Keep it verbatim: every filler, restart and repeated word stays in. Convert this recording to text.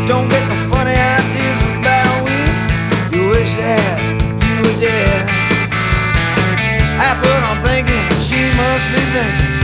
Don't get no funny ideas about we. You wish that you were dead. That's what I'm thinking, she must be thinking.